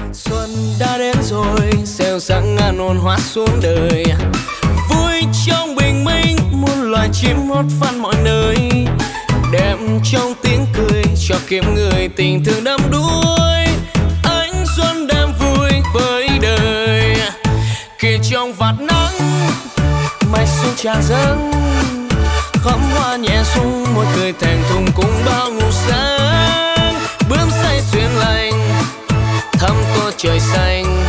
Xuân đã đến rồi, gieo rắc ngàn hồn hoa xuống đời. Vui trong bình minh, muôn loài chim hót vang mọi nơi. Đẹp trong tiếng cười, cho kiếm người tình thương đắm đuối. Ánh xuân đem vui với đời. Khi trong vạt nắng, mây xuống tràn dâng. Khóm hoa nhẹ rung, môi cười thẹn thùng cùng bao ngủ sáng. Bướm say xuyên lành, thăm tô trời xanh.